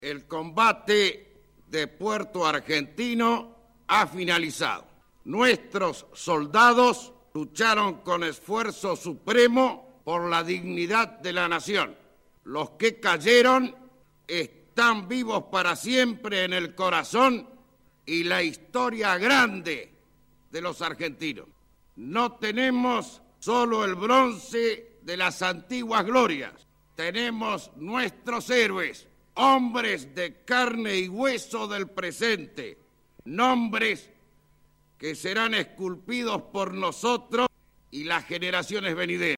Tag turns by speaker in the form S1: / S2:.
S1: El combate de Puerto Argentino ha finalizado. Nuestros soldados lucharon con esfuerzo supremo por la dignidad de la nación. Los que cayeron están vivos para siempre en el corazón y la historia grande de los argentinos. No tenemos solo el bronce de las antiguas glorias, tenemos nuestros héroes, hombres de carne y hueso del presente, nombres que serán esculpidos por nosotros y las generaciones venideras.